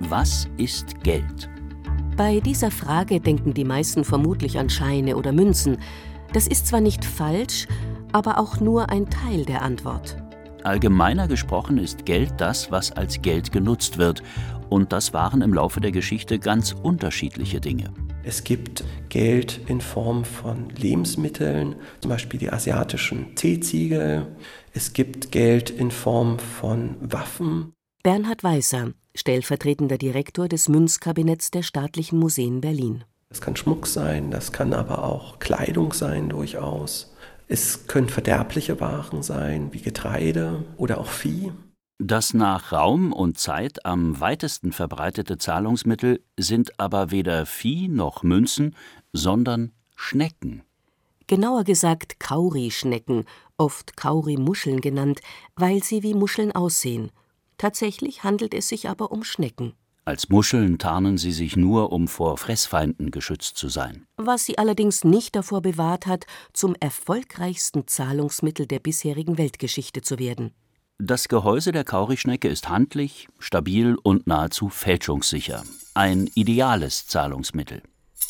Was ist Geld? Bei dieser Frage denken die meisten vermutlich an Scheine oder Münzen. Das ist zwar nicht falsch, aber auch nur ein Teil der Antwort. Allgemeiner gesprochen ist Geld das, was als Geld genutzt wird. Und das waren im Laufe der Geschichte ganz unterschiedliche Dinge. Es gibt Geld in Form von Lebensmitteln, zum Beispiel die asiatischen Teeziegel. Es gibt Geld in Form von Waffen. Bernhard Weißer, stellvertretender Direktor des Münzkabinetts der Staatlichen Museen Berlin. Das kann Schmuck sein, das kann aber auch Kleidung sein durchaus. Es können verderbliche Waren sein, wie Getreide oder auch Vieh. Das nach Raum und Zeit am weitesten verbreitete Zahlungsmittel sind aber weder Vieh noch Münzen, sondern Schnecken. Genauer gesagt Kaurischnecken, oft Kaurimuscheln genannt, weil sie wie Muscheln aussehen. Tatsächlich handelt es sich aber um Schnecken. Als Muscheln tarnen sie sich nur, um vor Fressfeinden geschützt zu sein. Was sie allerdings nicht davor bewahrt hat, zum erfolgreichsten Zahlungsmittel der bisherigen Weltgeschichte zu werden. Das Gehäuse der Kaurischnecke ist handlich, stabil und nahezu fälschungssicher. Ein ideales Zahlungsmittel.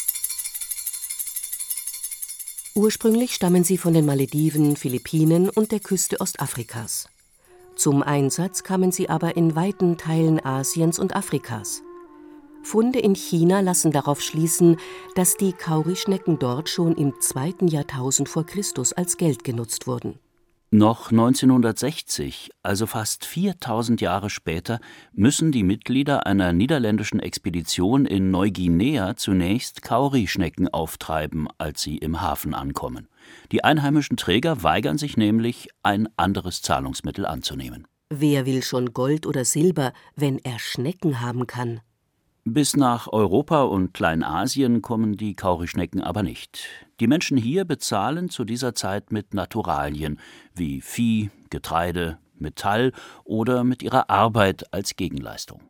Ursprünglich stammen sie von den Malediven, Philippinen und der Küste Ostafrikas. Zum Einsatz kamen sie aber in weiten Teilen Asiens und Afrikas. Funde in China lassen darauf schließen, dass die Kaurischnecken dort schon im 2. Jahrtausend vor Christus als Geld genutzt wurden. Noch 1960, also fast 4000 Jahre später, müssen die Mitglieder einer niederländischen Expedition in Neuguinea zunächst Kaurischnecken auftreiben, als sie im Hafen ankommen. Die einheimischen Träger weigern sich nämlich, ein anderes Zahlungsmittel anzunehmen. Wer will schon Gold oder Silber, wenn er Schnecken haben kann? Bis nach Europa und Kleinasien kommen die Kaurischnecken aber nicht. Die Menschen hier bezahlen zu dieser Zeit mit Naturalien wie Vieh, Getreide, Metall oder mit ihrer Arbeit als Gegenleistung.